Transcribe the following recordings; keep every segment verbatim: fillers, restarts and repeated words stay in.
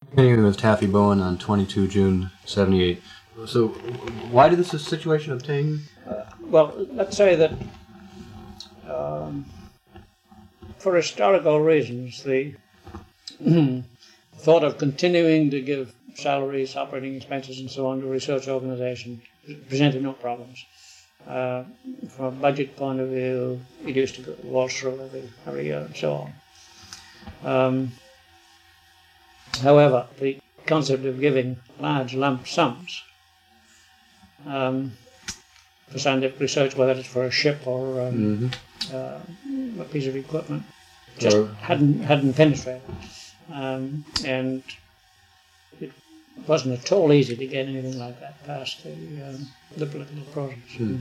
Continuing with Taffy Bowen on twenty-second of June, seventy-eight. So, why did this situation obtain? Uh, well, let's say that um, for historical reasons, the thought of continuing to give salaries, operating expenses, and so on to a research organization presented no problems. Uh, from a budget point of view, it used to go wall through every, every year and so on. Um, however, the concept of giving large lump sums um, for scientific research, whether it's for a ship or um, mm-hmm. uh, a piece of equipment, just or, hadn't hadn't penetrated, um, and it wasn't at all easy to get anything like that past the, um, the political process. Hmm.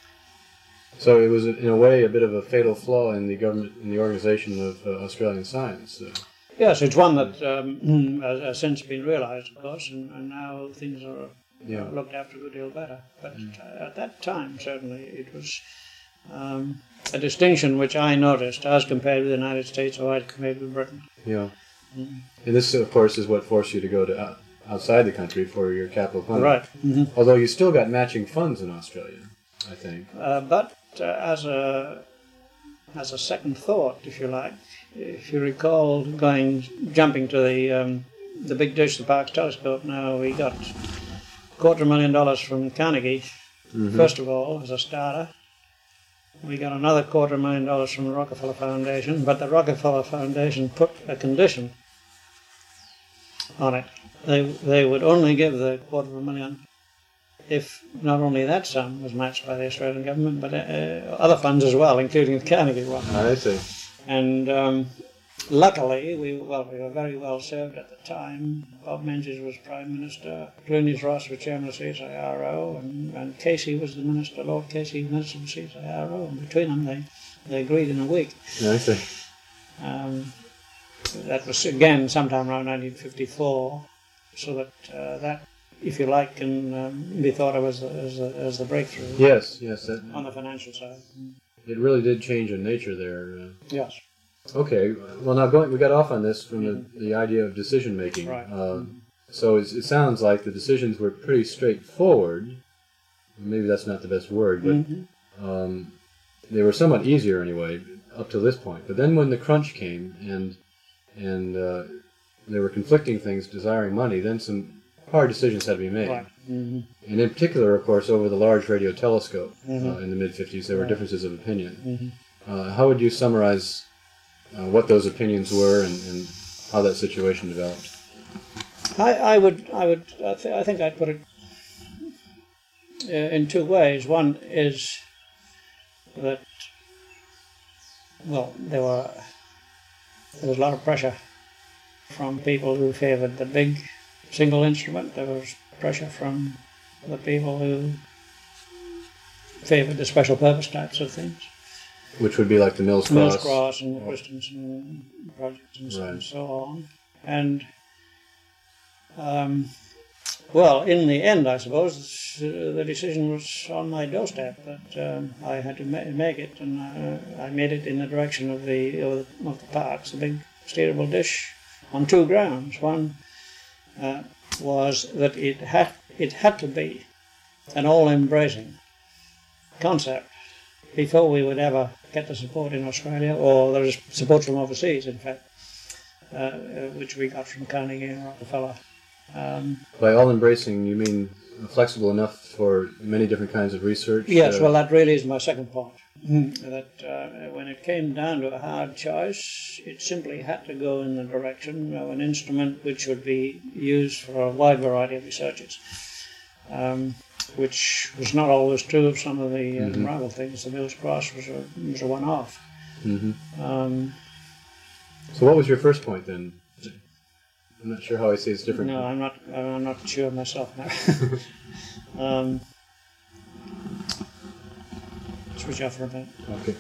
So it was, in a way, a bit of a fatal flaw in the government, in the organisation of uh, Australian science. So. Yes, it's one that um, has, has since been realised, of course, and, and now things are yeah. uh, looked after a good deal better. But mm. uh, at that time, certainly, it was um, a distinction which I noticed as compared with the United States or as compared with Britain. Yeah. Mm. And this, of course, is what forced you to go to uh, outside the country for your capital funding. Right. Mm-hmm. Although you still got matching funds in Australia, I think. Uh, but uh, as a as a second thought, if you like, if you recall going jumping to the um, the Big Dish, the Parkes Telescope. Now we got a quarter million dollars from Carnegie, mm-hmm. first of all, as a starter. We got another quarter million dollars from the Rockefeller Foundation, but the Rockefeller Foundation put a condition on it. They they would only give the quarter of a million if not only that sum was matched by the Australian government, but uh, other funds as well, including the Carnegie one. I see. And um, luckily, we well we were very well served at the time. Bob Menzies was Prime Minister, Clunies Ross was Chairman of C S I R O, and, and Casey was the Minister, Lord Casey, Minister of C S I R O, and between them they, they agreed in a week. I see. Um, that was, again, sometime around nineteen fifty-four, so that uh, that, if you like, can um, be thought of as, as, as the breakthrough. Yes, yes. That, on the financial side. It really did change in nature there. Uh, yes. Okay. Well, now going, we got off on this from the, the idea of decision making. Right. Uh, so it's, it sounds like the decisions were pretty straightforward. Maybe that's not the best word, but mm-hmm. um, they were somewhat easier anyway up to this point. But then when the crunch came and and uh, there were conflicting things desiring money, then some hard decisions had to be made. Right. Mm-hmm. And in particular, of course, over the Large Radio Telescope mm-hmm. uh, in the mid fifties, there were right. differences of opinion. Mm-hmm. Uh, how would you summarize uh, what those opinions were and, and how that situation developed? I, I would, I would, I, th- I think I'd put it uh, in two ways. One is that, well, there were there was a lot of pressure from people who favoured the big single instrument. There was pressure from the people who favoured the special purpose types of things. Which would be like the Mills Cross. Mills Cross and the Christensen projects and so, right. and so on. And, um, well, in the end, I suppose, the decision was on my doorstep that um, I had to ma- make it, and uh, I made it in the direction of the, of the, of the Parkes, the big steerable dish, on two grounds. One uh, was that it had, it had to be an all-embracing concept before we would ever get the support in Australia, or there is support from overseas, in fact, uh, which we got from Carnegie and Rockefeller. Um, By all-embracing, you mean flexible enough for many different kinds of research? Yes, uh, well, that really is my second point. Mm. That uh, when it came down to a hard choice, it simply had to go in the direction of an instrument which would be used for a wide variety of researches, um, which was not always true of some of the uh, mm-hmm. rival things. The Mills Cross was a, was a one-off. Mm-hmm. Um, so what was your first point then? I'm not sure how I say it's different. No, I'm not. I'm not sure myself now. um, switch off for a minute. Okay.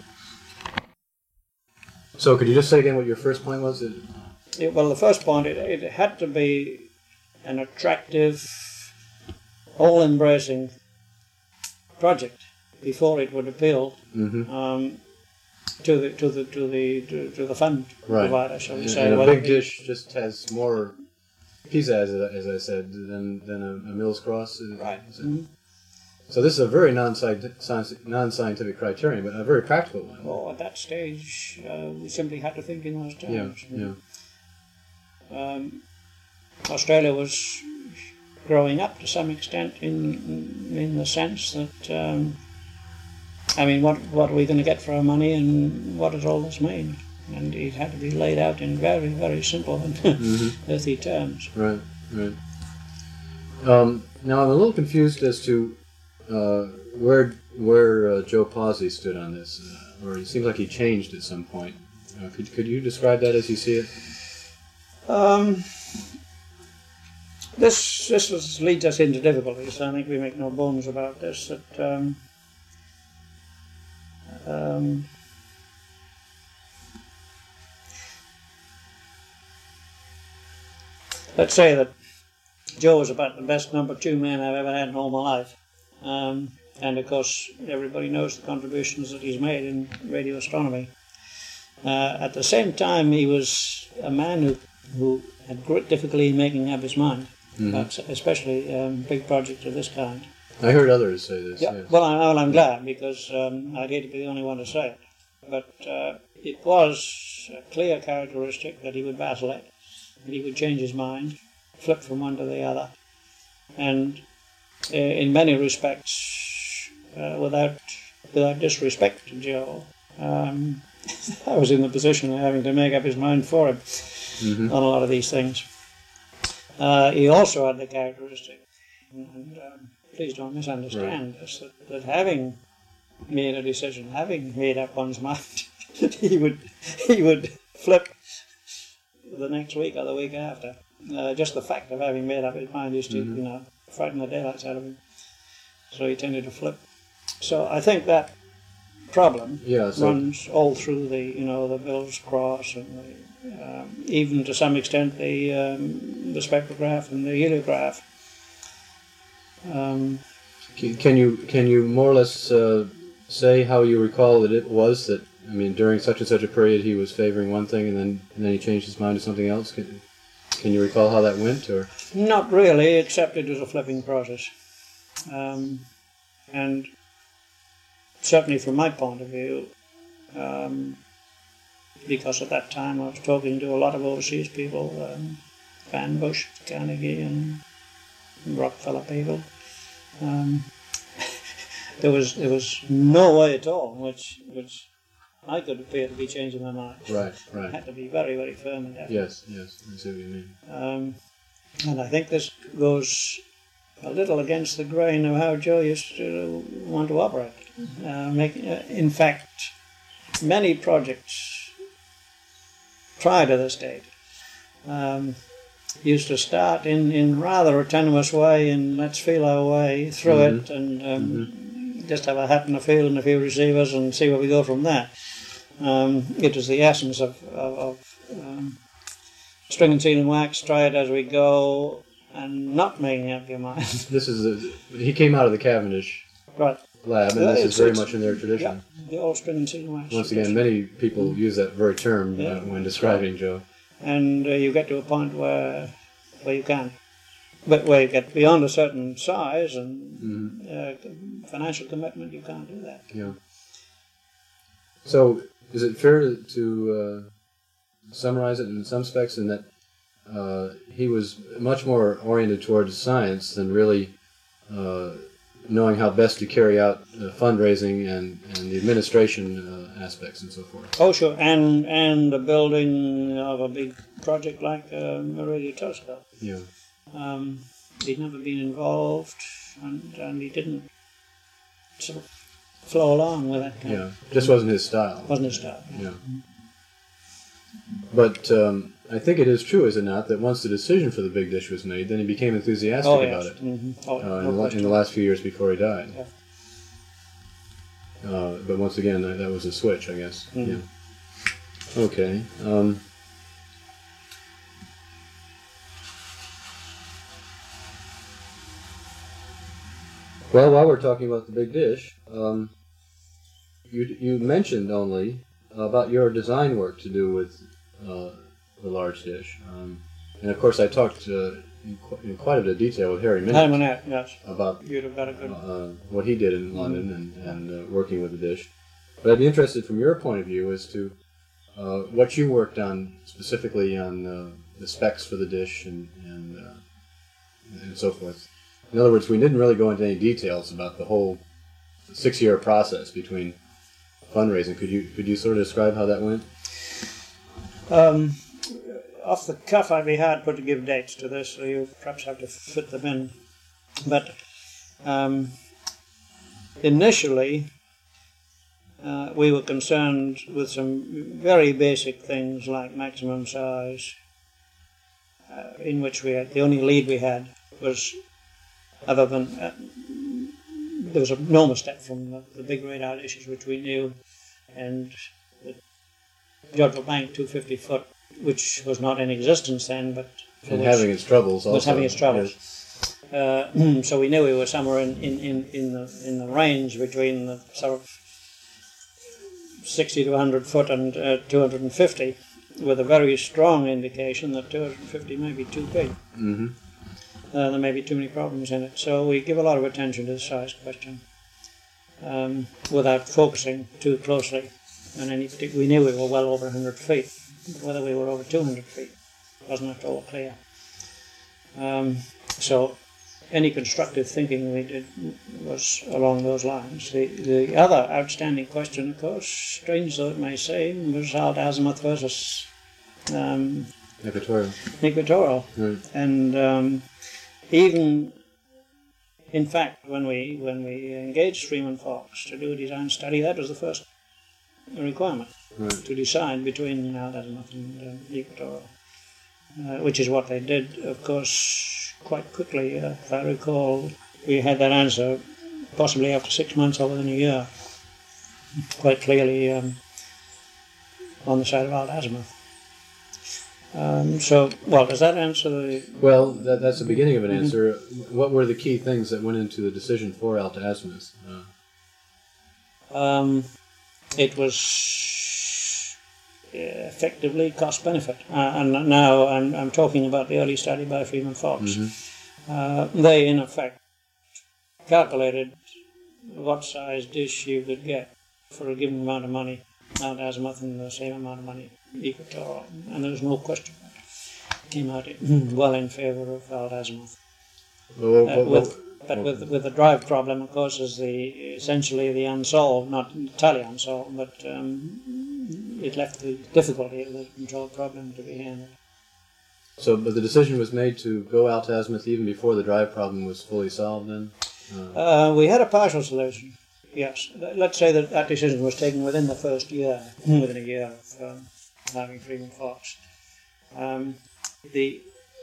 So, could you just say again what your first point was? It... Yeah, well, the first point, it, it had to be an attractive, all-embracing project before it would appeal mm-hmm. um, to the to the to the to, to the fund right. provider, shall we and, say? And a Whether big dish just has more pizza, as, I- as I said, than than a, a Mills Cross. Is- Right. is it? Mhm. So this is a very non-scientific, non-scientific criterion, but a very practical one. Oh, at that stage, uh, we simply had to think in those Yeah, terms. yeah. Um, Australia was growing up to some extent in in the sense that, um, I mean, what what are we going to get for our money, and what does all this mean? And it had to be laid out in very, very simple and Mm-hmm. earthy terms. Right, right. Um, now I'm a little confused as to uh, where where uh, Joe Pawsey stood on this, uh, or it seems like he changed at some point. Uh, could could you describe that as you see it? Um, this this was, leads us into difficulties. I think we make no bones about this. That um, um, let's say that Joe was about the best number two man I've ever had in all my life. Um, and of course, everybody knows the contributions that he's made in radio astronomy. Uh, at the same time, he was a man who, who had great difficulty in making up his mind, Mm-hmm. about, especially um, big projects of this kind. I heard others say this. Yeah. Yes. Well, I, well, I'm glad, because um, I'd hate to be the only one to say it. But uh, it was a clear characteristic that he would vacillate, that he would change his mind, flip from one to the other, and uh, in many respects, uh, without without disrespect to Joe, um, I was in the position of having to make up his mind for him Mm-hmm. on a lot of these things. Uh, he also had the characteristic, and um, please don't misunderstand this, that, that having made a decision, having made up one's mind, he would he would flip the next week or the week after. Uh, just the fact of having made up his mind used to, Mhm. you know, frighten the daylights out of him. So he tended to flip. So I think that problem Yeah. So runs all through the, you know, the Mills Cross, and the, um, even to some extent the um, the spectrograph and the heliograph. Um, Can can you can you more or less uh, say how you recall that it was that, I mean, during such and such a period he was favoring one thing and then and then he changed his mind to something else? Can, can you recall how that went, or? Not really, except it was a flipping process. Um, and certainly from my point of view, um, because at that time I was talking to a lot of overseas people, um, Van Bush, Carnegie, and Rockefeller people. Um, there was there was no way at all in which which I could appear to be changing my mind. Right, I right. had to be very, very firm and definite. Yes, yes, I see what you mean. Um, and I think this goes a little against the grain of how Joe used to want to operate. Uh, make, uh, in fact, many projects prior to this date um, used to start in, in rather a tenuous way, and let's feel our way through Mhm. it, and um, just have a hat and a field and a few receivers and see where we go from there. Um, it was the essence of, of, of um, string and seal and wax, try it as we go, and not making up your mind. This is a, he came out of the Cavendish Right. lab, and Yeah, this is it's- very it's- much in their tradition. Yeah, the old string and seal and wax. Once again, many people use that very term uh, Yeah. when describing Joe. And uh, you get to a point where where you can't. But where you get beyond a certain size and Mhm. uh, financial commitment, you can't do that. Yeah. So, is it fair to, to uh, summarize it in some specs in that uh, he was much more oriented towards science than really uh, knowing how best to carry out uh, fundraising and, and the administration uh, aspects and so forth? Oh, sure. And and the building of a big project like um, a radio telescope. Yeah. Um, he'd never been involved, and, and he didn't sort of flow along with that kind Yeah. Just wasn't his style. of, wasn't his style. Yeah. But um, I think it is true, is it not, that once the decision for the big dish was made, then he became enthusiastic Oh, about yes. it Mm-hmm. Oh, uh, no in, the, la- in question. the last few years before he died. Yeah. Uh, but once again, that, that was a switch, I guess. Mhm. Yeah. Okay. Um, well, while we're talking about the big dish, um, you you mentioned only about your design work to do with uh, the large dish. Um, And of course, I talked uh, in, qu- in quite a bit of detail with Harry Minnick Harry Minnick, yes. about You'd have got a good... uh, what he did in London and, and uh, working with the dish. But I'd be interested from your point of view as to uh, what you worked on specifically on uh, the specs for the dish and and, uh, and so forth. In other words, we didn't really go into any details about the whole six-year process between fundraising. Could you could you sort of describe how that went? Um, off the cuff, I'd be hard put to give dates to this, so you perhaps have to fit them in. But um, initially, uh, we were concerned with some very basic things like maximum size, uh, in which we had, the only lead we had was, other than, uh, there was a enormous step from the, the big radar dishes, which we knew, and the Jodrell Bank two hundred fifty foot, which was not in existence then, but and having its troubles also. Was having its troubles. Yes. Uh, so we knew we were somewhere in, in, in, in the in the range between the sort of sixty to one hundred foot and uh, two hundred fifty, with a very strong indication that two hundred fifty may be too big. Mm-hmm. Uh, there may be too many problems in it. So we give a lot of attention to the size question um, without focusing too closely on any particular. We knew we were well over one hundred feet. Whether we were over two hundred feet wasn't at all clear. Um, so any constructive thinking we did was along those lines. The, the other outstanding question, of course, strange though it may seem, was alt-azimuth versus um, equatorial. equatorial. Right. And um, even, in fact, when we when we engaged Freeman Fox to do a design study, that was the first requirement, right, to decide between alt-azimuth and um, equatorial, uh, which is what they did, of course, quite quickly. Uh, if I recall, we had that answer possibly after six months or within a year, quite clearly um, on the side of alt-azimuth. Um, so, well, does that answer the... Well, that, that's the beginning of an Mm-hmm. answer. What were the key things that went into the decision for alt-azimuth? Uh, Um, it was effectively cost-benefit. Uh, and now I'm, I'm talking about the early study by Freeman Fox. mm-hmm. Uh, they, in effect, calculated what size dish you could get for a given amount of money, alt-azimuth, and the same amount of money, equatorial. And there was no question. It came out well in favour of alt-azimuth. Well, Uh, well, with, well, but with with the drive problem, of course, is the essentially the unsolved, not entirely unsolved, but um, it left the difficulty of the control problem to be handled. So, but the decision was made to go alt-azimuth even before the drive problem was fully solved then? Uh, Uh, we had a partial solution, yes. Let's say that that decision was taken within the first year, within a year of um, having Freeman Fox. Um, the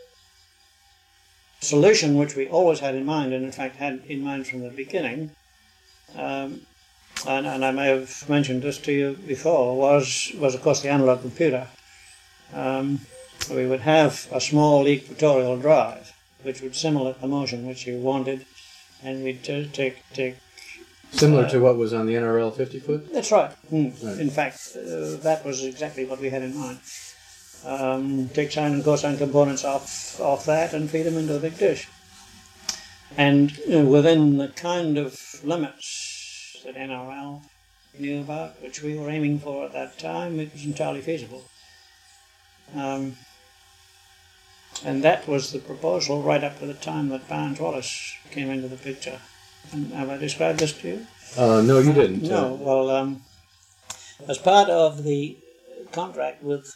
solution which we always had in mind, and in fact had in mind from the beginning, um, and, and I may have mentioned this to you before, was, was of course the analog computer. Um, we would have a small equatorial drive which would simulate the motion which you wanted, and we'd t- take take Similar uh, to what was on the N R L fifty foot? That's right. Mm. Right. In fact, uh, that was exactly what we had in mind. Um, take sine and cosine components off off that and feed them into a big dish. And uh, within the kind of limits that N R L knew about, which we were aiming for at that time, it was entirely feasible. Um, and that was the proposal right up to the time that Barnes-Wallis came into the picture. And have I described this to you? Uh, no, you didn't. No, Uh, well, um, as part of the contract with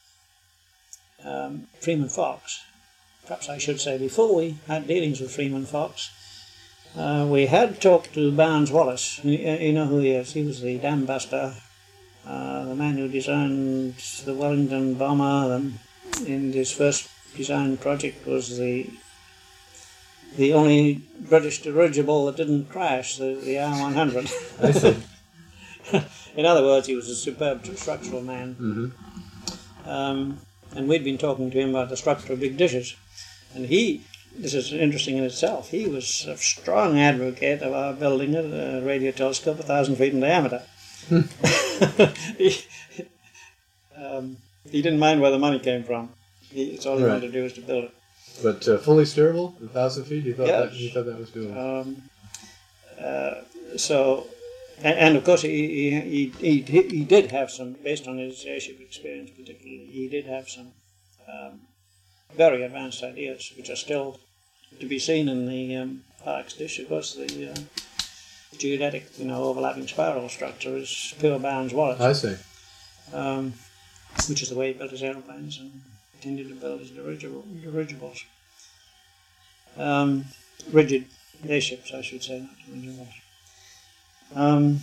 um, Freeman Fox, perhaps I should say before we had dealings with Freeman Fox, uh, we had talked to Barnes-Wallis. You, you know who he is. He was the dam buster, uh, the man who designed the Wellington bomber, and in his first design project was the the only British dirigible that didn't crash, the, the R one hundred. I see. In other words, he was a superb structural man. Mm-hmm. Um, and we'd been talking to him about the structure of big dishes. And he, this is interesting in itself, he was a strong advocate of our building a radio telescope a thousand feet in diameter. he, um, he didn't mind where the money came from. He, it's all he Right. wanted to do is to build it. But uh, fully steerable, a thousand feet. You thought Yes. that you thought that was doable. Um, uh, so, and, and of course, he, he, he, he, he did have some, based on his airship experience particularly, he did have some um, very advanced ideas, which are still to be seen in the um, Parkes dish. Of course, the uh, geodetic, you know, overlapping spiral structure is pure Barnes Wallis. I see. Um, which is the way he built his aeroplanes and continued to build his dirigible, dirigibles. Um, rigid airships, I should say, not dirigibles. Um,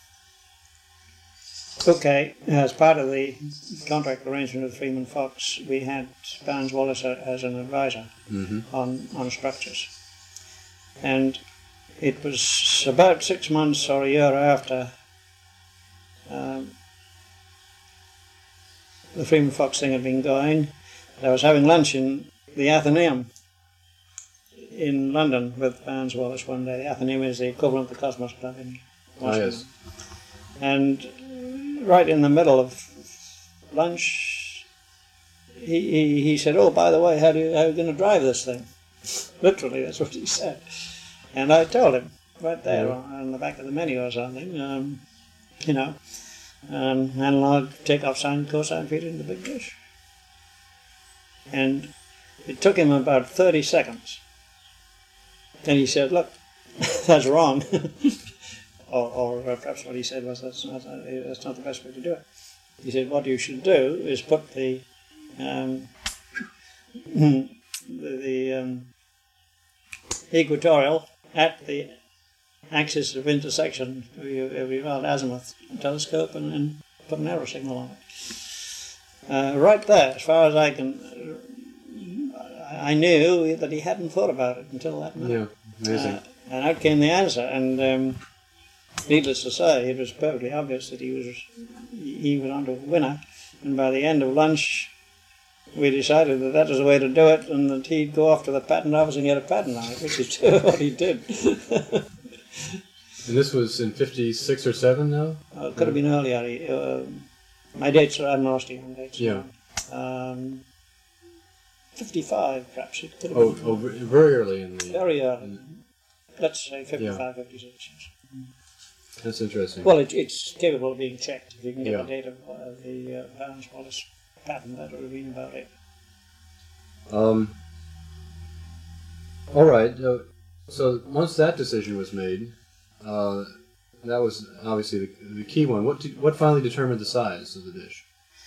okay, as part of the contract arrangement with Freeman Fox, we had Barnes Wallis as an advisor Mm-hmm. on, on structures. And it was about six months or a year after um, the Freeman Fox thing had been going. I was having lunch in the Athenaeum in London with Barnes Wallis one day. The Athenaeum is the equivalent of the Cosmos Club in Oh, Washington. yes. And right in the middle of lunch, he, he, he said, "Oh, by the way, how, do you, how are you going to drive this thing?" Literally, that's what he said. And I told him right there Yeah. on, on the back of the menu or something, um, you know, um, analog takeoff sign, cosine feed in the big dish. And it took him about thirty seconds. And he said, "Look, that's wrong." or, or perhaps what he said was, that's not, that's not the best way to do it. He said, "What you should do is put the um, the, the um, equatorial at the axis of intersection of your, of your azimuth telescope and then put an arrow signal on it." Uh, right there, as far as I can, I knew that he hadn't thought about it until that minute. Yeah, amazing. Uh, and out came the answer, and um, needless to say, it was perfectly obvious that he was he was onto a winner. And by the end of lunch, we decided that that was the way to do it, and that he'd go off to the patent office and get a patent on it, which is what he did. And this was in fifty-six or seven, now? Uh, it could have been earlier. He, uh, my dates are, I'm lost on dates. Yeah. Um, fifty-five, perhaps. It could have Oh, been oh, v- very early in the... very early. in- Let's say fifty-five, fifty-six. Yes. That's interesting. Well, it, it's capable of being checked. If you can get Yeah. the date of uh, the uh, Barnes Wallis patent, that would have been about it. Um, all right. Uh, so once that decision was made, uh, that was obviously the, the key one. What did, what finally determined the size of the dish?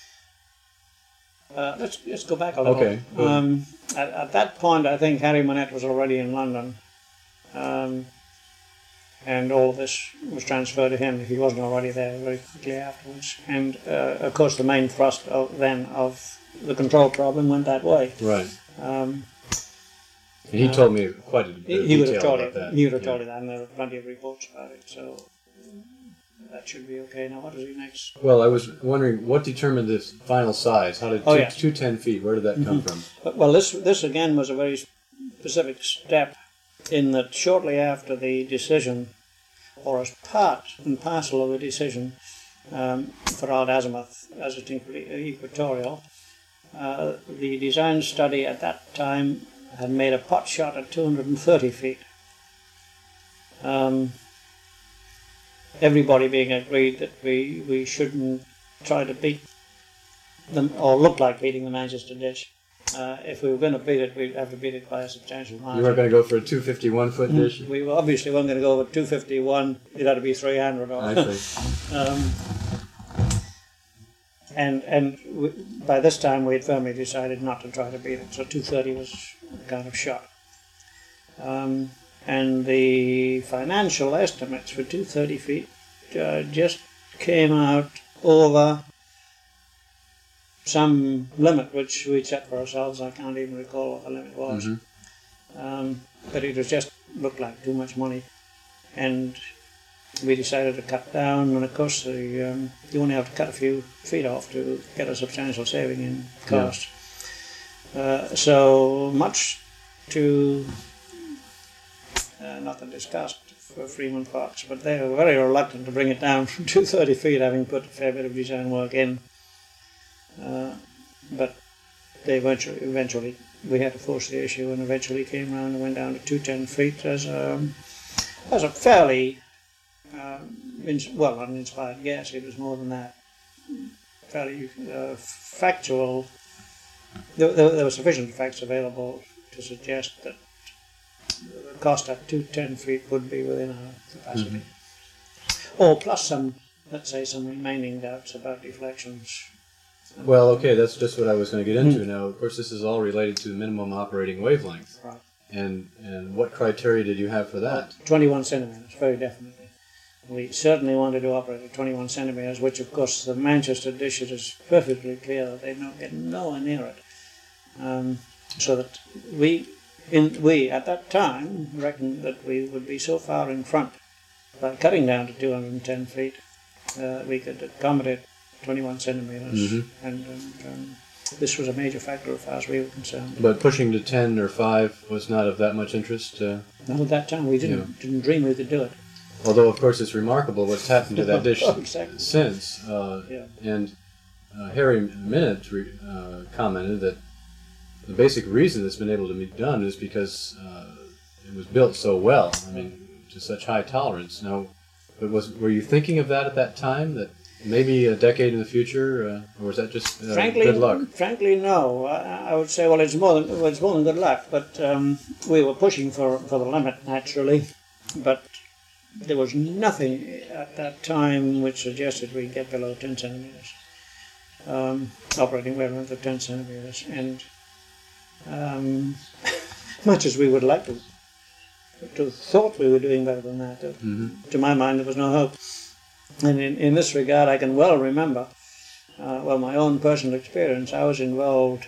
Uh, let's let's go back a little. Okay, go ahead. Um, at, at that point, I think Harry Monette was already in London, um, and all of this was transferred to him if he wasn't already there very quickly afterwards. And uh, of course, the main thrust of, then of the control problem went that way. Right. Um, And he Uh, told me quite a bit he, of he would have detail told about you. that. He would have Yeah. told you that, and there are plenty of reports about it. So that should be okay. Now, what was he next? Well, I was wondering what determined this final size. How did Oh, two, yeah. two ten feet? Where did that come from? But, well, this this again was a very specific step in that shortly after the decision, or as part and parcel of the decision um, for Alt Azimuth as it equatorial, uh, the design study at that time had made a pot shot at two hundred thirty feet. Um, everybody being agreed that we, we shouldn't try to beat them or look like beating the Manchester dish. Uh, if we were going to beat it, we'd have to beat it by a substantial margin. You weren't going to go for a two fifty-one foot dish? We were obviously weren't going to go with two fifty-one. It had to be three hundred. Or, I see. um, and and we, by this time we had firmly decided not to try to beat it. So two thirty was the kind of shot. Um, and the financial estimates for two thirty feet uh, just came out over some limit which we set for ourselves. I can't even recall what the limit was. Mm-hmm. Um, but it was just looked like too much money, and we decided to cut down. And of course, the, um, you only have to cut a few feet off to get a substantial saving in cost. Yeah. Uh, so much to uh, not the disgust for Freeman Fox, but they were very reluctant to bring it down from two thirty feet, having put a fair bit of design work in. Uh, but they eventually, eventually, we had to force the issue, and eventually came around and went down to two ten feet as a, as a fairly, um, ins well, not an inspired guess, it was more than that, fairly uh, factual. There, there, there were sufficient facts available to suggest that the cost at two ten feet would be within our capacity. Mm-hmm. Or plus some, let's say, some remaining doubts about deflections. Well, okay, that's just what I was going to get into. Mm. Now, of course, this is all related to minimum operating wavelength. Right. And and what criteria did you have for that? twenty-one centimeters, very definitely. We certainly wanted to operate at twenty-one centimeters, which, of course, the Manchester dish, it is perfectly clear that they don't get nowhere near it. Um, so that we, in, we, at that time, reckoned that we would be so far in front, by cutting down to two hundred ten feet, uh, we could accommodate twenty-one centimeters, mm-hmm. and, and um, this was a major factor as far as we were concerned. But pushing to ten or five was not of that much interest? Uh, not at that time. We didn't, yeah. didn't dream we could do it. Although, of course, it's remarkable what's happened to that dish oh, exactly. since. Uh, yeah. And uh, Harry Minnitt re uh, commented that the basic reason it's been able to be done is because uh, it was built so well, I mean, to such high tolerance. Now, but was were you thinking of that at that time, that maybe a decade in the future, uh, or was that just uh, frankly, good luck? Frankly, no. I, I would say, well, it's more than well, it's more than good luck. But um, we were pushing for for the limit naturally. But there was nothing at that time which suggested we'd get below ten centimeters, um, operating wavelength of ten centimeters, and um, much as we would like to, to have thought we were doing better than that. Mm-hmm. To my mind, there was no hope. And in, in this regard, I can well remember, uh, well, my own personal experience. I was involved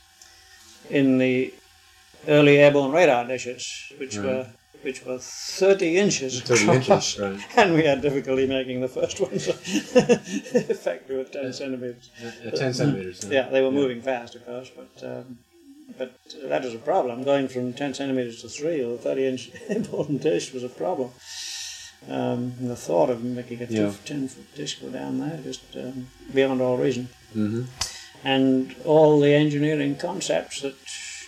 in the early airborne radar dishes, which right. were which were thirty inches thirty across, inches, right. And we had difficulty making the first ones effective at ten centimeters. At ten centimeters. No? Yeah, they were yeah. moving fast, of course, but um, but that was a problem. Going from ten centimeters to three or thirty inch airborne dish was a problem. Um, and the thought of making a yeah. ten foot dish go down there just um, beyond all reason. Mm-hmm. And all the engineering concepts that,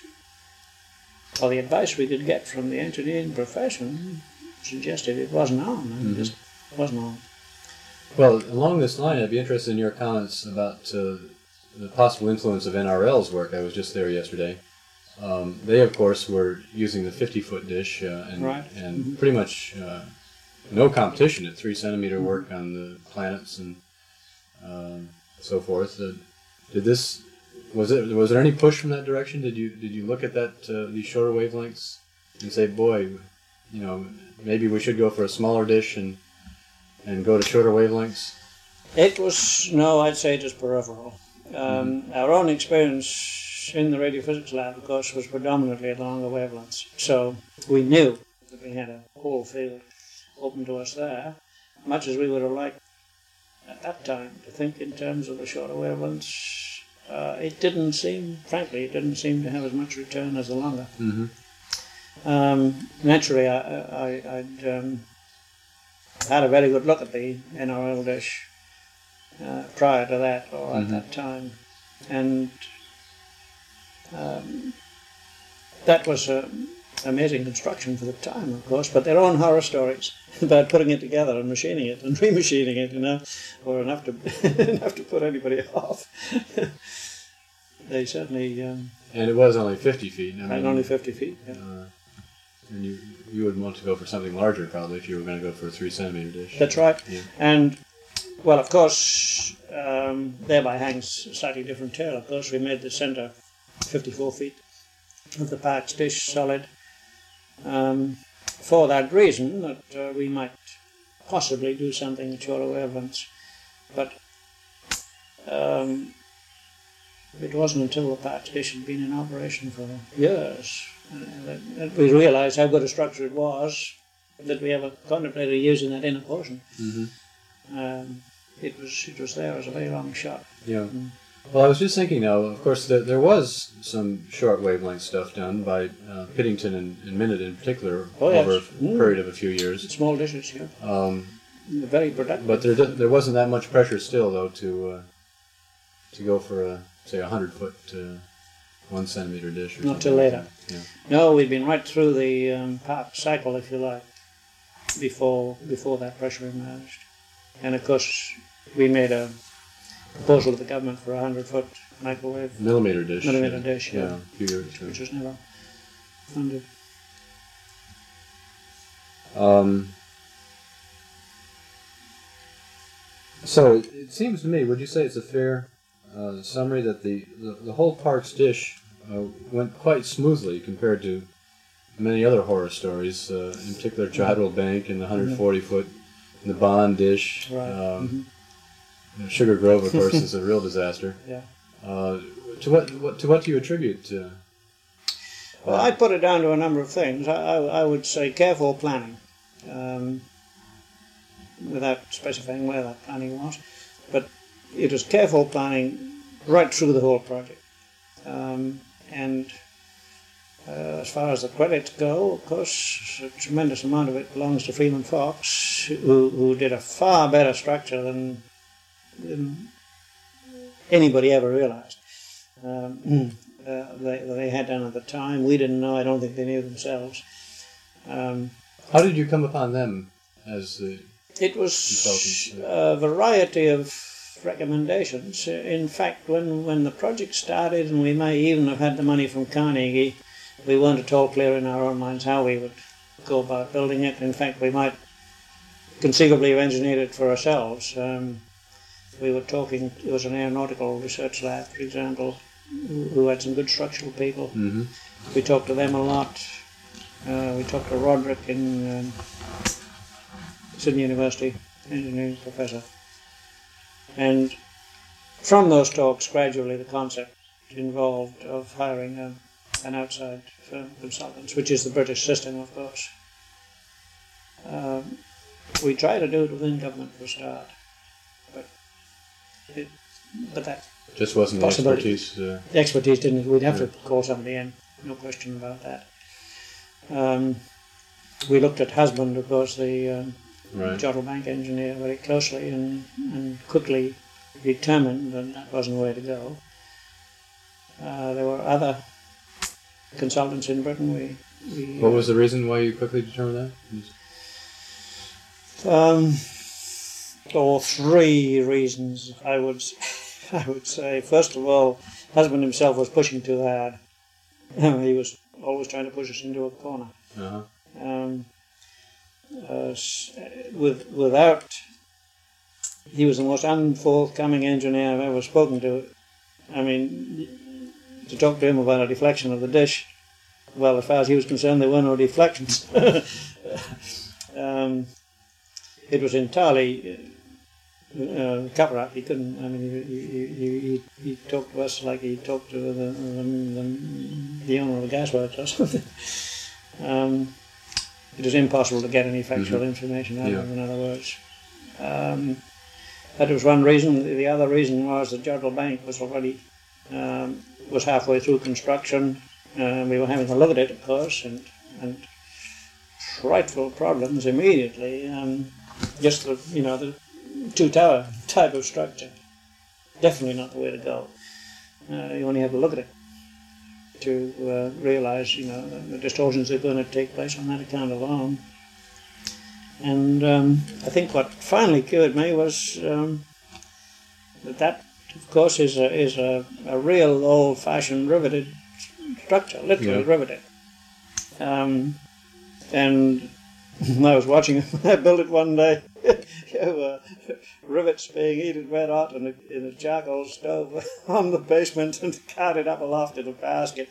or the advice we could get from the engineering profession suggested it wasn't on. Mm-hmm. It just wasn't on. Well, along this line, I'd be interested in your comments about uh, the possible influence of N R L's work. I was just there yesterday. Um, they, of course, were using the fifty foot dish uh, and, right. and mm-hmm. pretty much uh, no competition at three centimeter mm-hmm. work on the planets and uh, so forth. Uh, did this was it was there any push from that direction? Did you did you look at that uh, these shorter wavelengths and say, boy, you know, maybe we should go for a smaller dish and and go to shorter wavelengths? It was no, I'd say just peripheral. Um, mm-hmm. Our own experience in the radiophysics lab, of course, was predominantly at longer wavelengths. So we knew that we had a whole field open to us there, much as we would have liked at that time to think in terms of the shorter wavelengths. Uh, it didn't seem, frankly, it didn't seem to have as much return as the longer. Mm-hmm. um, naturally, I, I, I'd um, had a very good look at the N R L dish uh, prior to that, or mm-hmm. at that time, and um, that was an amazing construction for the time, of course, but their own horror stories about putting it together and machining it and remachining it, you know, were enough to enough to put anybody off. They certainly. Um, and it was only fifty feet. I mean, and only fifty feet. Yeah. Uh, and you you would want to go for something larger probably if you were going to go for a three centimeter dish. That's right. Yeah. And well, of course, um, thereby hangs a slightly different tale. Of course, we made the centre fifty-four feet of the Parkes dish solid. Um, for that reason, that uh, we might possibly do something at shorter wavelengths. But um, it wasn't until the Parkes dish had been in operation for years uh, that, that we realised how good a structure it was, that we ever contemplated using that inner portion. Mm-hmm. um, it was it was there as a very long shot. Yeah. Mm. Well, I was just thinking now, of course, there, there was some short wavelength stuff done by uh, Piddington and, and Minnitt in particular oh, yes. over a mm. period of a few years. Small dishes, yeah. Um, very productive. But there there wasn't that much pressure still, though, to uh, to go for a say a hundred foot uh, one centimeter dish. Or not till later. Yeah. No, we'd been right through the um, part cycle, if you like, before before that pressure emerged. And of course, we made a proposal to the government for a hundred foot microwave millimeter dish. Millimeter yeah. dish, yeah, yeah a few years ago. Which was never funded. Um. So it, it seems to me, would you say it's a fair uh, summary that the, the, the whole Parkes dish uh, went quite smoothly compared to many other horror stories, uh, in particular Jodrell Bank and the one hundred forty foot, and the Bond dish. Right. Um, mm-hmm. Sugar Grove, of course, is a real disaster. Yeah. Uh, to what, what to what do you attribute? Uh, well, I put it down to a number of things. I, I, I would say careful planning. Um, without specifying where that planning was, but it was careful planning right through the whole project. Um, and uh, as far as the credits go, of course, a tremendous amount of it belongs to Freeman Fox, who, who did a far better structure than, than anybody ever realized. Um, uh, they, they had done at the time. We didn't know. I don't think they knew themselves. Um, How did you come upon them as the It was a variety of recommendations. In fact, when, when the project started, and we may even have had the money from Carnegie, we weren't at all clear in our own minds how we would go about building it. In fact, we might conceivably have engineered it for ourselves. Um, we were talking, it was an aeronautical research lab, for example, who had some good structural people. Mm-hmm. We talked to them a lot. Uh, we talked to Roderick in um, Sydney University, engineering professor. And from those talks, gradually the concept involved of hiring a, an outside firm consultants, which is the British system, of course. Um, we tried to do it within government for a start, but it, but that just wasn't the expertise. Uh... The expertise didn't. We'd have yeah. to call somebody in, no question about that. Um, we looked at Husband, of course, the um, right. Jodrell Bank engineer, very closely, and, and quickly determined that that wasn't the way to go. Uh, there were other consultants in Britain. We, we what was the reason why you quickly determined that? Um, or three reasons, I would, I would say. First of all, Husband himself was pushing too hard. He was always trying to push us into a corner. Uh-huh. Um, uh, with, without, he was the most unforthcoming engineer I've ever spoken to. I mean, to talk to him about a deflection of the dish, well, as far as he was concerned, there were no deflections. um, it was entirely uh, cover-up. He couldn't, I mean, he, he, he, he, he talked to us like he talked to the, the, the, the owner of the gasworks or something. Um, it was impossible to get any factual mm-hmm. information out of yeah. him, in other words. Um, that was one reason. The other reason was that Jodrell Bank was already um, was halfway through construction. Uh, we were having to look at it, of course, and, and frightful problems immediately. Um, just the, you know, the two-tower type of structure. Definitely not the way to go. Uh, you only have to look at it to uh, realize, you know, the distortions that are going to take place on that account alone. And um, I think what finally cured me was um, that that, of course, is a, is a, a real old-fashioned riveted structure, literally yeah. riveted. Um, and I was watching I built it one day. There were rivets being heated red hot in a, in a charcoal stove on the basement and carted up aloft in a basket.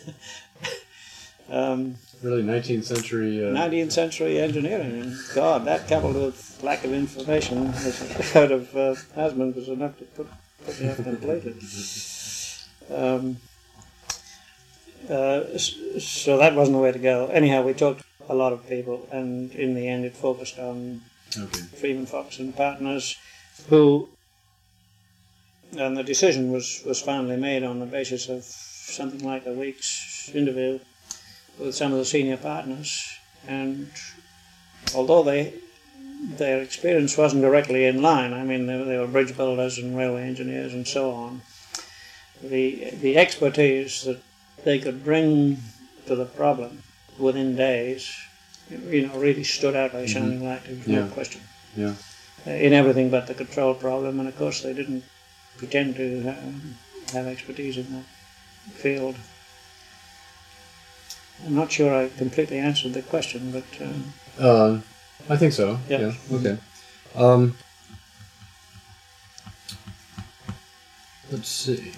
um, really nineteenth century... Uh... nineteenth century engineering. And God, that coupled with lack of information out of uh, Husband was enough to put, put me up completely. Um, uh, so that wasn't the way to go. Anyhow, we talked to a lot of people, and in the end it focused on okay. Freeman Fox and Partners, who, and the decision was, was finally made on the basis of something like a week's interview with some of the senior partners, and although they their experience wasn't directly in line, I mean they, they were bridge builders and railway engineers and so on, the the expertise that they could bring to the problem within days, you know, really stood out by shining light. There was no Yeah. question. Yeah. Uh, in everything but the control problem, and of course they didn't pretend to uh, have expertise in that field. I'm not sure I completely answered the question, but um, Uh, I think so. Yeah. Yeah. Okay. Um, let's see.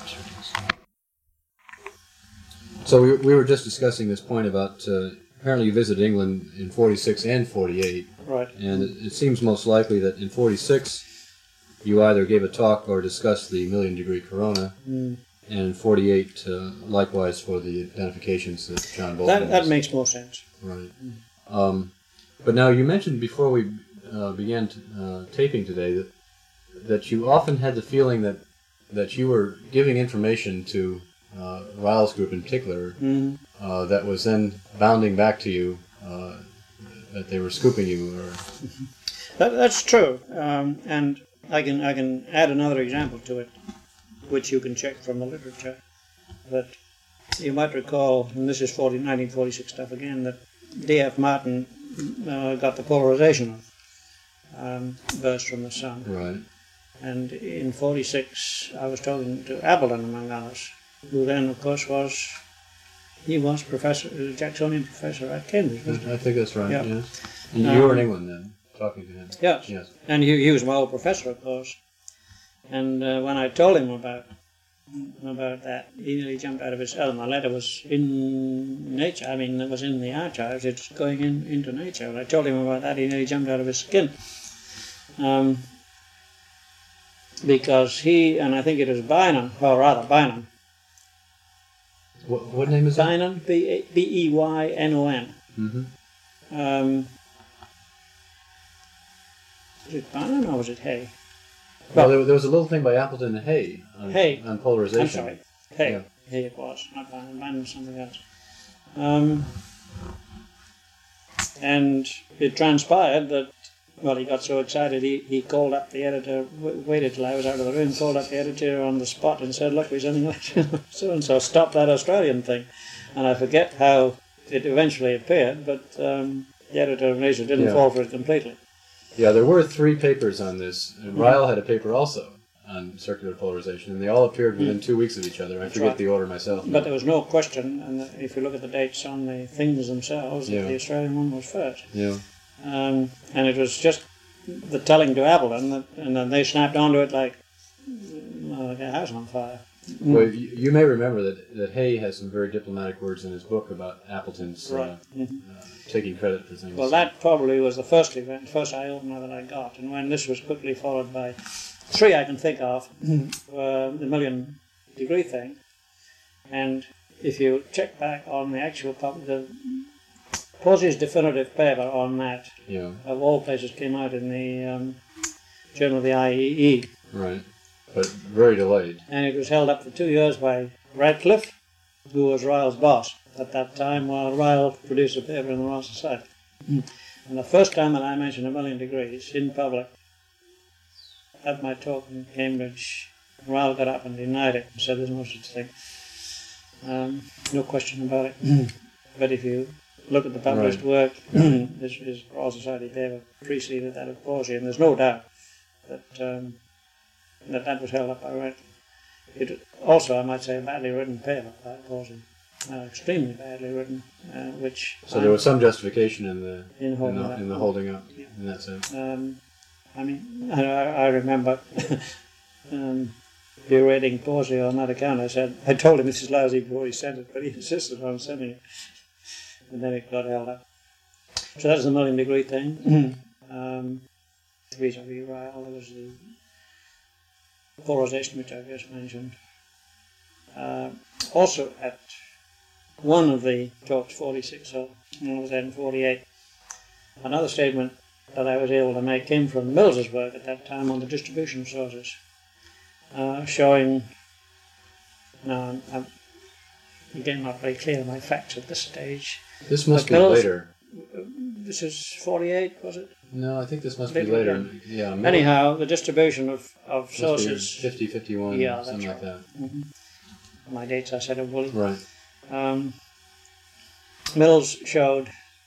So we, we were just discussing this point about uh, apparently you visited England in forty-six and forty-eight, right. and it, it seems most likely that in forty-six you either gave a talk or discussed the million degree corona, Mm. and in forty-eight uh, likewise for the identifications that John Bolton That, that was- makes more sense. Right. Um, but now you mentioned before we uh, began t- uh, taping today that that you often had the feeling that that you were giving information to uh, Ryle's group in particular Mm. uh, that was then bounding back to you, uh, that they were scooping you. Or That, that's true, um, and I can I can add another example to it, which you can check from the literature. That you might recall, and this is forty, nineteen forty-six stuff again, that D F Martin uh, got the polarization um, burst from the sun. right. And in forty-six, I was talking to Appleton, among others, who then, of course, was, he was professor, a Jacksonian professor at Cambridge, wasn't he? I think that's right. Yeah. Yes. And Um, you were in England then, talking to him. Yes. Yes. And he, he was my old professor, of course. And uh, when I told him about about that, he nearly jumped out of his cell. My letter was in Nature. I mean, it was in the archives. It's going in, into Nature. When I told him about that, he nearly jumped out of his skin. Um, because he, and I think it was Bynum, or rather Bynum. What, what name is that? Bynum, B E Y N O N. Mm-hmm. Um, was it Bynum or was it Hay? Well, there, there was a little thing by Appleton and Hay on, Hay. on polarization. I'm sorry. Hay. Yeah. Hay it was, not Bynum. Bynum was something else. Um, and it transpired that, well, he got so excited he, he called up the editor, w- waited till I was out of the room, called up the editor on the spot and said, look, we're sending that so-and-so, stop that Australian thing. And I forget how it eventually appeared, but um, the editor of Nature didn't Yeah. fall for it completely. Yeah, there were three papers on this. And Ryle had a paper also on circular polarization, and they all appeared within two weeks of each other. I forget right. the order myself. But there was no question, and if you look at the dates on the things themselves, Yeah. that the Australian one was first. Yeah. Um, and it was just the telling to Appleton, that, and then they snapped onto it like, well, like a house on fire. Well, you, you may remember that, that Hay has some very diplomatic words in his book about Appleton's uh, Right. Mhm. uh, taking credit for things. Well, that probably was the first event, first eye-opener that I got, and when this was quickly followed by three I can think of, uh, the million degree thing, and if you check back on the actual pub, the Posey's definitive paper on that, Yeah, of all places, came out in the um, Journal of the I E E, right. But very delayed. and it was held up for two years by Radcliffe, who was Ryle's boss at that time, while Ryle produced a paper in the Royal Society. And the first time that I mentioned a million degrees in public, at my talk in Cambridge, Ryle got up and denied it and said there's no such thing. Um, no question about it. But if you look at the published Right. work, this is Royal Society paper preceded that of Posey, and there's no doubt that um, that that was held up by Radcliffe. It also, I might say, a badly written paper by Posey, uh, extremely badly written, uh, which So there was some justification in the In in, holding the, up. in the holding up Yeah. in that sense. Um, I mean, I, I remember um, berating Posey on that account. I said, I told him this is lousy before he sent it, but he insisted on sending it. And then it got held up. So that's the million degree thing. um, vis-a-vis Ryle, there was the polarization which I just mentioned. Uh, also at one of the talks, forty-six, or I was there in forty-eight, another statement that I was able to make came from Mills's work at that time on the distribution of sources, uh, showing, now I'm, I'm again not very clear on my facts at this stage. This must But be Mills- later. This is forty-eight, was it? No, I think this must Later, be later. Yeah. Miller- Anyhow, the distribution of, of must be sources. fifty, fifty-one, Yeah, something like that's that. Mhm. my dates I said of Woolley. Right. Um, Mills showed,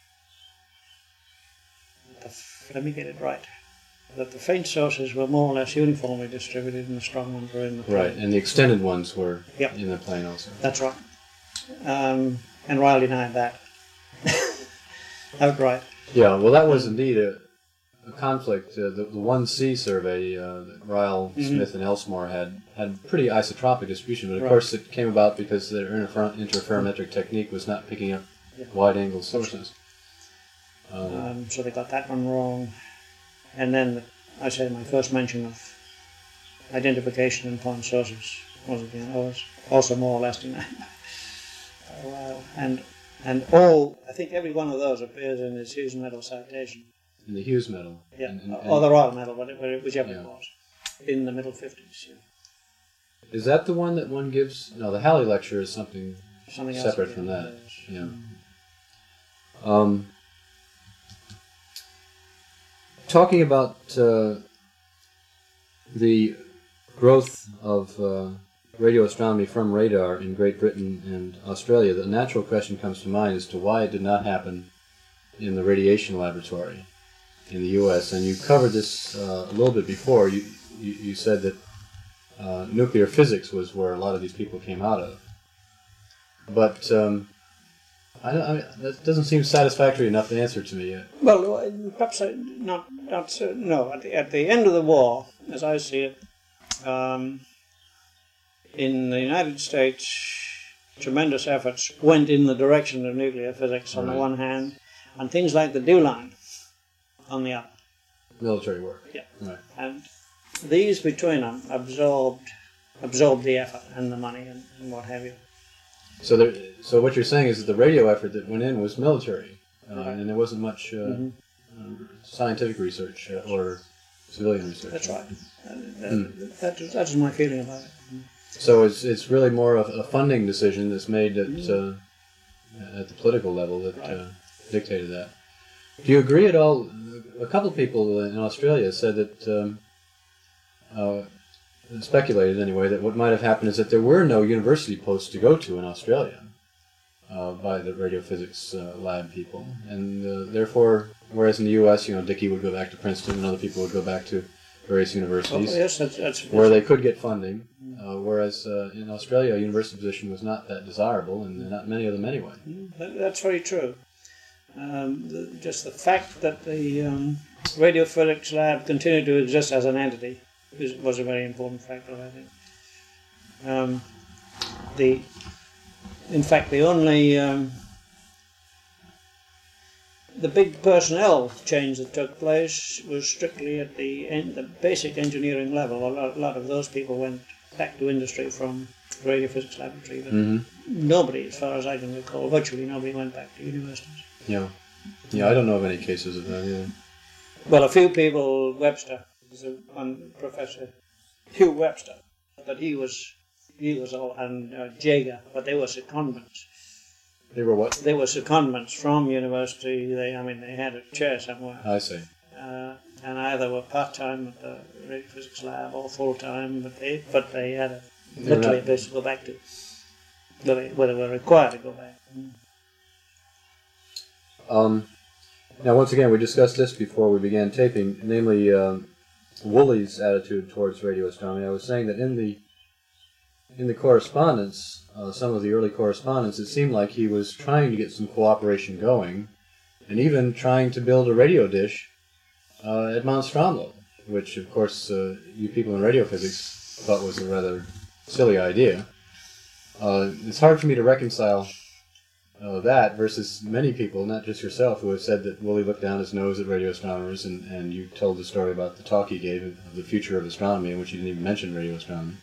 the, let me get it right, that the faint sources were more or less uniformly distributed and the strong ones were in the plane. Right, and the extended ones were Yep. in the plane also. That's right. Um, and Ryle denied that. Outright. Yeah, well, that was indeed a, a conflict. Uh, the, the one C survey uh, that Ryle, Mm-hmm. Smith, and Elsmore had had pretty isotropic distribution, but of Right. course it came about because their interfer- interferometric technique was not picking up Yeah. wide-angle sources. Uh, Um, so they got that one wrong. And then, I said my first mention of identification and point sources was again was also more or less denied. Oh, wow. And and all, I think every one of those appears in his Hughes Medal citation. in the Hughes medal. Yeah, And- and- or the Royal Medal, whatever, whichever Yeah. it was, in the middle fifties. Yeah. Is that the one that one gives? No, the Halley lecture is something Something else separate again, from that. yes. Yeah. Um, talking about uh, the growth of uh, radio astronomy from radar in Great Britain and Australia, the natural question comes to mind as to why it did not happen in the radiation laboratory in the U S. And you covered this uh, a little bit before. You, you, you said that uh, nuclear physics was where a lot of these people came out of. But um, I, don't- I mean, that doesn't seem satisfactory enough answer to me yet. Well, perhaps I, not, not so, no. At the, at the end of the war, as I see it, um, in the United States, tremendous efforts went in the direction of nuclear physics on Right. the one hand, and things like the DEW line on the other. Military work. Yeah. Right. And these between them absorbed absorbed the effort and the money and, and what have you. So, there, so what you're saying is that the radio effort that went in was military, uh, Right. and there wasn't much uh, Mhm. uh, scientific research uh, or civilian research. That's right. Uh, that, Mm. that, that is my feeling about it. So it's it's really more of a funding decision that's made at uh, at the political level that Right. uh, dictated that. Do you agree at all? A couple of people in Australia said that, um, uh, speculated anyway, that what might have happened is that there were no university posts to go to in Australia uh, by the radio physics uh, lab people, and uh, therefore, whereas in the U S, you know, Dickey would go back to Princeton, and other people would go back to various Oh, universities yes, that's, that's where they could get funding, uh, whereas uh, in Australia, a university position was not that desirable, and there are not many of them anyway. that, that's very true. Um, the, just the fact that the um, radio physics lab continued to exist as an entity is, was a very important factor, I think. Um, the, in fact, the only um, the big personnel change that took place was strictly at the en- the basic engineering level. A lot, a lot of those people went back to industry from the radio physics laboratory, but Mm-hmm. nobody, as far as I can recall, virtually nobody went back to universities. Yeah. Yeah, I don't know of any cases of that either. Well, a few people, Webster, there's a, one professor, Hugh Webster, but he was, he was all, and uh, Jager, but they were secondments. They were what? They were secondments from university. They, I mean, they had a chair somewhere, I see. uh, and either were part-time at the radio physics lab or full-time, but they, but they had a They were literally a not- place to go back to, where they, where they were required to go back. Um, now, once again, we discussed this before we began taping, namely um, Woolley's attitude towards radio astronomy. I was saying that in the in the correspondence, uh, some of the early correspondence, it seemed like he was trying to get some cooperation going, and even trying to build a radio dish uh, at Mount Stromlo, which, of course, uh, you people in radio physics thought was a rather silly idea. Uh, it's hard for me to reconcile Uh, that versus many people, not just yourself, who have said that Woolley looked down his nose at radio astronomers, and, and you told the story about the talk he gave of the future of astronomy, in which he didn't even mention radio astronomy.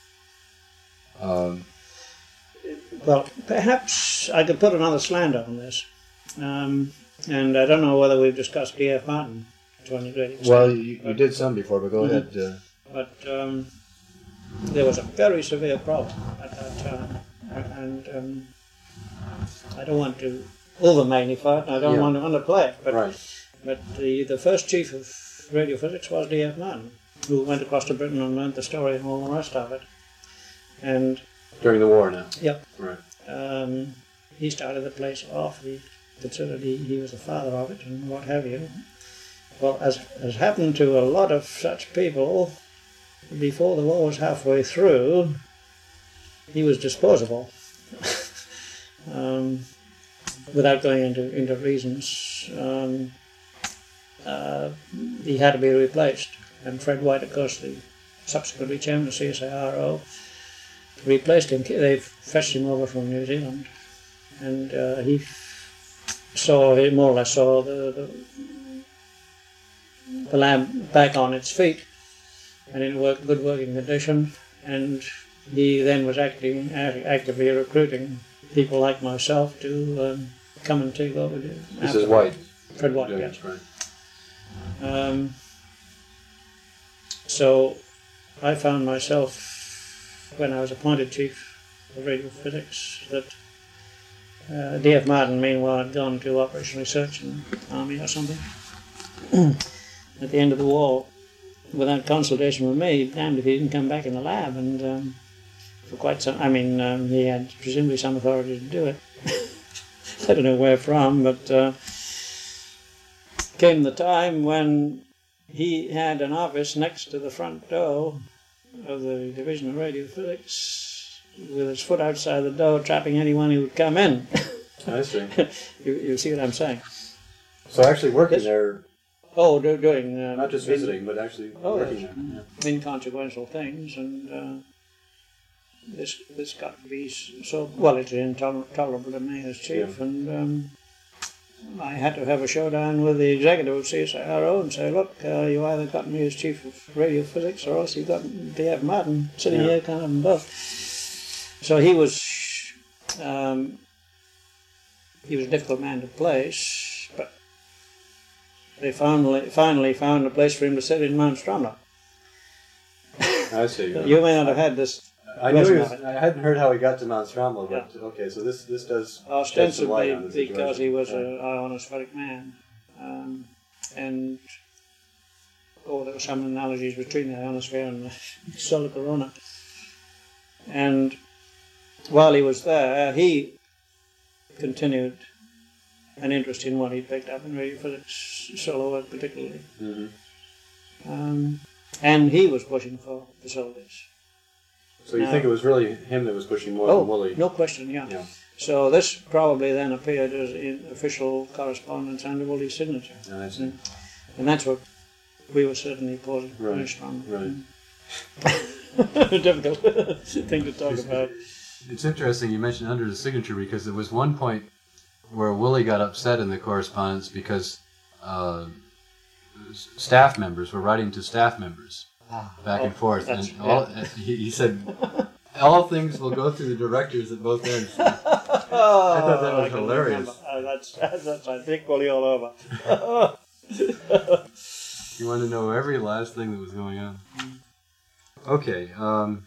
Um, Well, perhaps I could put another slant on this, um, and I don't know whether we've discussed D F Martin to any great extent. well, you, you did some before, but go Mhm. ahead. Uh, But um, there was a very severe problem at that time, and um, I don't want to over-magnify it, and I don't Yeah. want to underplay it, but, right. but the, the first chief of radio physics was D F Martin, who went across to Britain and learned the story and all the rest of it. And During the war now? Yep. Right. Um, he started the place off. He considered he, he was the father of it and what have you. Well, as has happened to a lot of such people, before the war was halfway through, he was disposable. um, without going into, into reasons, um, uh, he had to be replaced. And Fred White, of course, the subsequently chairman of C S I R O, replaced him. They fetched him over from New Zealand, and uh, he saw, he more or less saw the, the, the lab back on its feet and in work, good working condition, and he then was acting, actively recruiting people like myself to um, come and take over. This is White. Fred White, yeah, yes. Right. Um, so I found myself, when I was appointed chief of radiophysics, that uh, D F Martin meanwhile had gone to Operation Research in the Army or something. At the end of the war, without consultation with me, damned if he didn't come back in the lab, and um, for quite some, I mean, um, he had presumably some authority to do it. I don't know where from, but uh, came the time when he had an office next to the front door of the Division of Radiophysics, with his foot outside the door, trapping anyone who would come in. I see. you, you see what I'm saying? So actually working This, there, oh, do, doing... Uh, not just visiting, but actually oh, working yes, there. Yeah. inconsequential things, and uh, this this got to be so, well, it's intolerable to me as chief, Yeah. and um, I had to have a showdown with the executive of C S I R O and say, look, uh, you either got me as chief of radiophysics or else you got D F Martin sitting Yeah. here, kind of them both. So he was um, he was a difficult man to place, but they finally finally found a place for him to sit in Mount Stromlo. I see. You may not have had this. I knew he version was, of it. I hadn't heard how he got to Mount Stromlo, but okay, so this this does shed some light Ostensibly on the because situation. he was Yeah. an ionospheric man. Um, and, oh, there were some analogies between the ionosphere and the solar corona. And while he was there, he continued an interest in what he picked up in radiophysics, solar work particularly. Mm-hmm. Um, and he was pushing for facilities. So you Now, think it was really him that was pushing more oh, than Woolley? no question, yeah. Yeah. So this probably then appeared as in official correspondence under Woolley's signature. Yeah, I see. And that's what we were certainly opposing very Right, strongly. right. Difficult thing to talk about. It's interesting you mentioned under the signature because there was one point where Woolley got upset in the correspondence because uh, staff members were writing to staff members back oh, and forth, and yeah. all, he, he said all things will go through the directors at both ends. Oh, I thought that was I can hilarious. remember. Uh, that's, that's, I think, Woolley all over. You wanted to know every last thing that was going on. Okay. Um,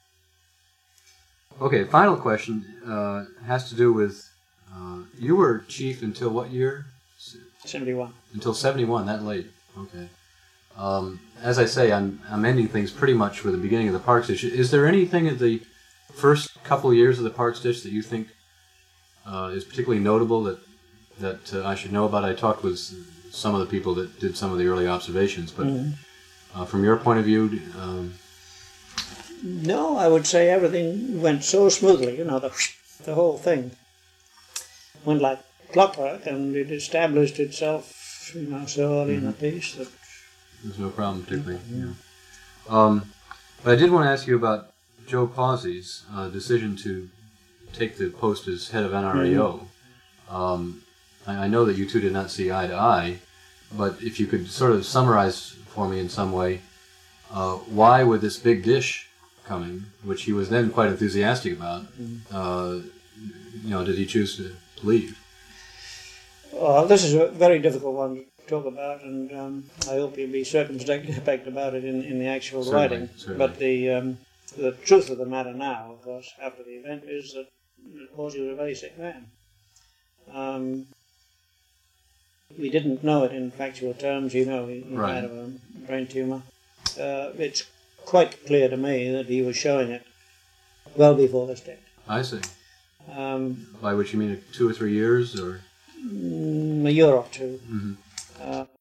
okay. Final question uh, has to do with uh, you were chief until what year? seventy-one. Until seventy-one. That late. Okay. Um, as I say, I'm I'm ending things pretty much with the beginning of the Parkes Dish. Is there anything in the first couple of years of the Parkes Dish that you think uh, is particularly notable that that uh, I should know about? I talked with some of the people that did some of the early observations, but Mm-hmm. uh, from your point of view, um, No, I would say everything went so smoothly, you know, the, the whole thing went like clockwork, and it established itself, you know, so early mm-hmm. in the piece that... There's no problem particularly. Mm-hmm. Yeah. Um, but I did want to ask you about Joe Pawsey's uh, decision to take the post as head of N R A O. Mm-hmm. Um, I, I know that you two did not see eye to eye, but if you could sort of summarize for me in some way, uh, why with this big dish coming, which he was then quite enthusiastic about, mm-hmm. uh, you know, did he choose to leave? Well, this is a very difficult one to talk about, and um, I hope you'll be circumspect about it in, in the actual certainly, writing. Certainly. But the um, the truth of the matter now, of course, after the event, is that Pawsey was a very sick man. Um, we didn't know it in factual terms, you know, he, he right. had a brain tumour. Uh, it's quite clear to me that he was showing it well before his death. I see. Um, By which you mean two or three years, or mm, a year or two. mm-hmm. Uh,